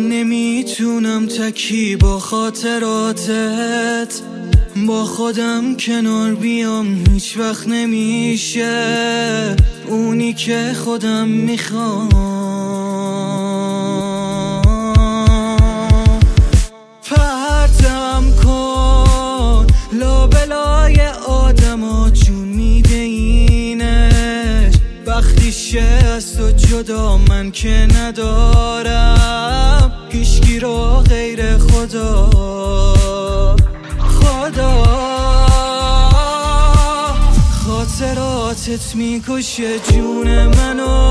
نمیتونم تکی با خاطراتت با خودم کنار بیام، هیچ وقت نمیشه اونی که خودم میخوام. پرتم کن لابلای آدما، چون میده اینش وقتی شه از تو جدا، من که ندارم هیچکی رو غیر خدا. خاطراتت میکشه جون منو،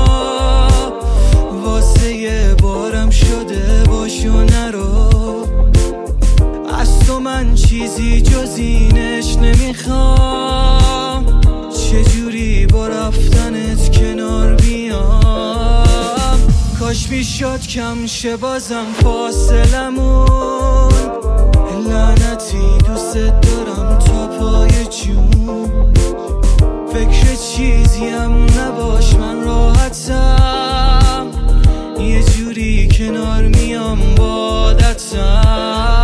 واسه یه بارم شده باشو نرو. از تو من چیزی جز اینش نمیخوام، چجوری با رفتنت کنار بیام. کاش میشد کم شه بازم فاصلمون، لعنتی دوست دارم تا پای جون. فکر چیزیم نباش من راحتم، یه جوری کنار میام بادتم.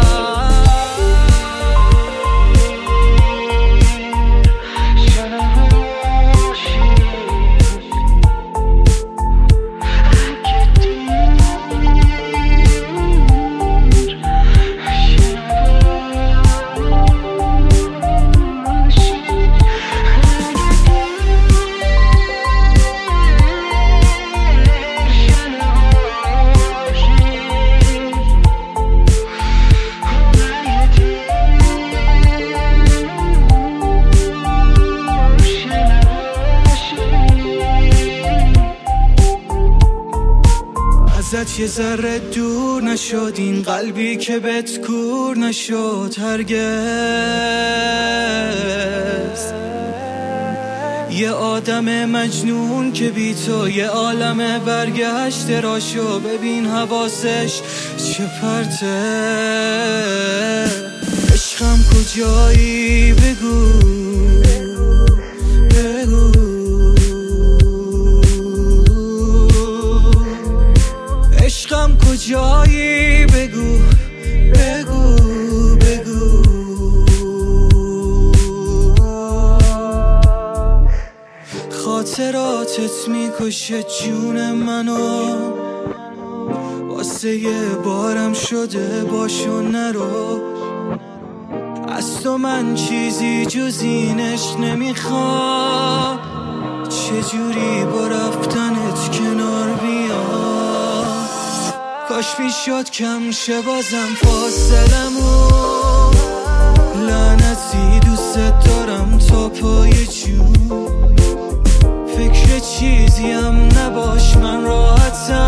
ازت یه ذره دور نشد این قلبی که بهت کور نشد هرگز. یه آدم مجنون که بی تو یه عالم برگشت راشو، ببین حواسش چه پرته. عشقم کجایی بگو عشقم کجایی بگو بگو بگو. خاطراتت میکشه جون منو، واسه یه بارم شده باشو نرو. از تو من چیزی جز اینش نمیخوام، چجوری با رفتنت کنار بیام. کاش میشد کم شه بازم فاصلمون، لعنتی دوست دارم تا پای جون. فکر چیزیم نباش من راحتم،